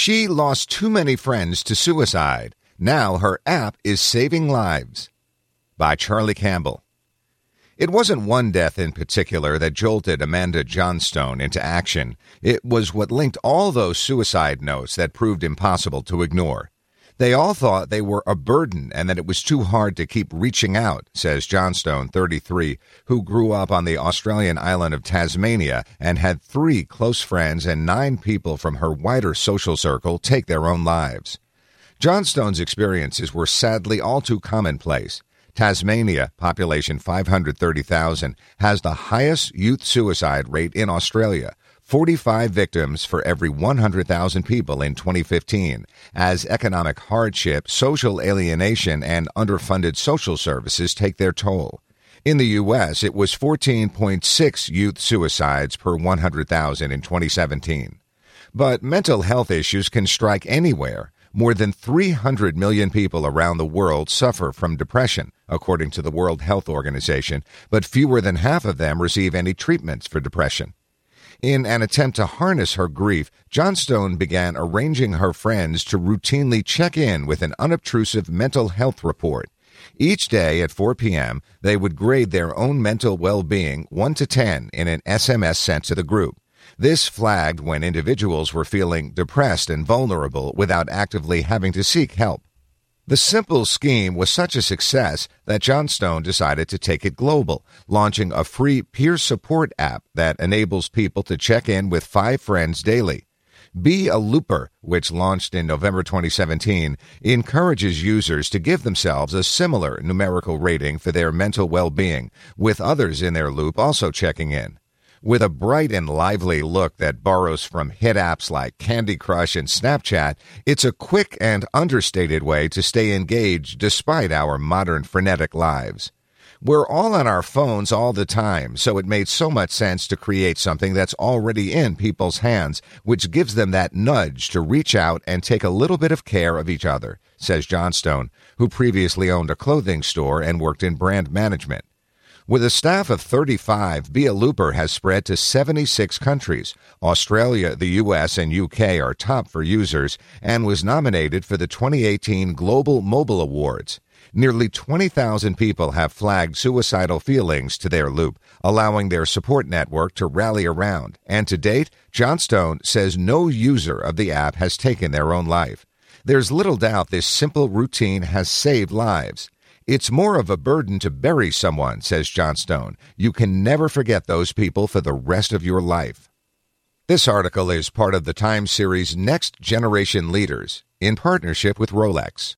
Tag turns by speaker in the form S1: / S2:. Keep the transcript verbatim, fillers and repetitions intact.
S1: She lost too many friends to suicide. Now her app is saving lives. By Charlie Campbell. It wasn't one death in particular that jolted Amanda Johnstone into action. It was what linked all those suicide notes that proved impossible to ignore. They all thought they were a burden and that it was too hard to keep reaching out, says Johnstone, thirty-three, who grew up on the Australian island of Tasmania and had three close friends and nine people from her wider social circle take their own lives. Johnstone's experiences were sadly all too commonplace. Tasmania, population five hundred thirty thousand, has the highest youth suicide rate in Australia, forty-five victims for every one hundred thousand people in twenty fifteen, as economic hardship, social alienation, and underfunded social services take their toll. In the U S, it was fourteen point six youth suicides per one hundred thousand in twenty seventeen. But mental health issues can strike anywhere. More than three hundred million people around the world suffer from depression, according to the World Health Organization, but fewer than half of them receive any treatments for depression. In an attempt to harness her grief, Johnstone began arranging her friends to routinely check in with an unobtrusive mental health report. Each day at four p.m., they would grade their own mental well-being one to ten in an S M S sent to the group. This flagged when individuals were feeling depressed and vulnerable without actively having to seek help. The simple scheme was such a success that Johnstone decided to take it global, launching a free peer support app that enables people to check in with five friends daily. Be a Looper, which launched in November twenty seventeen, encourages users to give themselves a similar numerical rating for their mental well-being, with others in their loop also checking in. With a bright and lively look that borrows from hit apps like Candy Crush and Snapchat, it's a quick and understated way to stay engaged despite our modern frenetic lives. We're all on our phones all the time, so it made so much sense to create something that's already in people's hands, which gives them that nudge to reach out and take a little bit of care of each other, says Johnstone, who previously owned a clothing store and worked in brand management. With a staff of thirty-five, Be a Looper has spread to seventy-six countries. Australia, the U S, and U K are top for users and was nominated for the twenty eighteen Global Mobile Awards. Nearly twenty thousand people have flagged suicidal feelings to their loop, allowing their support network to rally around. And to date, Johnstone says no user of the app has taken their own life. There's little doubt this simple routine has saved lives. It's more of a burden to bury someone, says Johnstone. You can never forget those people for the rest of your life. This article is part of the Time series Next Generation Leaders, in partnership with Rolex.